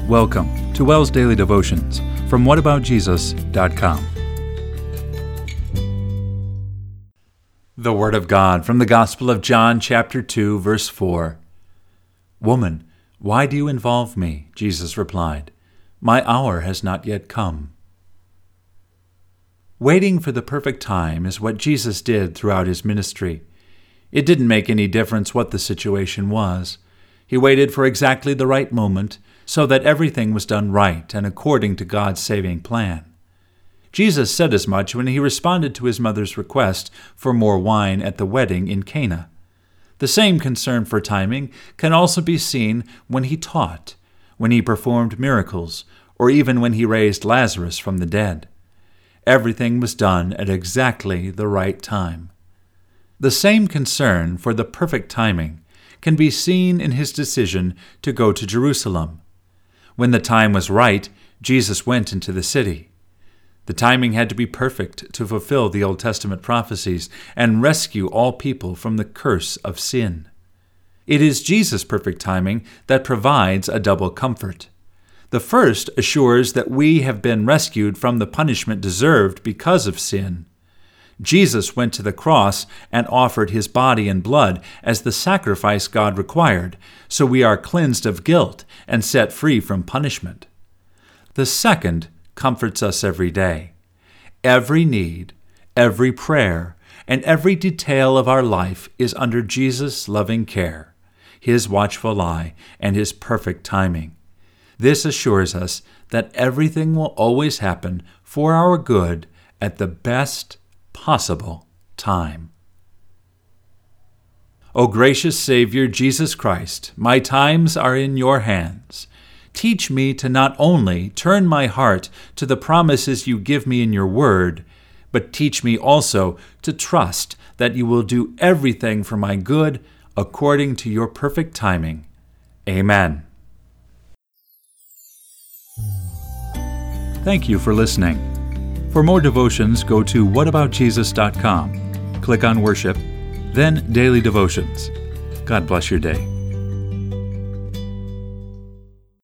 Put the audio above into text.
Welcome to WELS Daily Devotions from whataboutjesus.com. The Word of God from the Gospel of John, chapter 2, verse 4. "Woman, why do you involve me?" Jesus replied. "My hour has not yet come." Waiting for the perfect time is what Jesus did throughout his ministry. It didn't make any difference what the situation was. He waited for exactly the right moment so that everything was done right and according to God's saving plan. Jesus said as much when he responded to his mother's request for more wine at the wedding in Cana. The same concern for timing can also be seen when he taught, when he performed miracles, or even when he raised Lazarus from the dead. Everything was done at exactly the right time. The same concern for the perfect timing can be seen in his decision to go to Jerusalem. When the time was right, Jesus went into the city. The timing had to be perfect to fulfill the Old Testament prophecies and rescue all people from the curse of sin. It is Jesus' perfect timing that provides a double comfort. The first assures that we have been rescued from the punishment deserved because of sin. Jesus went to the cross and offered his body and blood as the sacrifice God required, so we are cleansed of guilt and set free from punishment. The second comforts us every day. Every need, every prayer, and every detail of our life is under Jesus' loving care, his watchful eye, and his perfect timing. This assures us that everything will always happen for our good at the best possible time. O gracious Savior Jesus Christ, my times are in your hands. Teach me to not only turn my heart to the promises you give me in your word, but teach me also to trust that you will do everything for my good according to your perfect timing. Amen. Thank you for listening. For more devotions, go to whataboutjesus.com. Click on Worship, then Daily Devotions. God bless your day.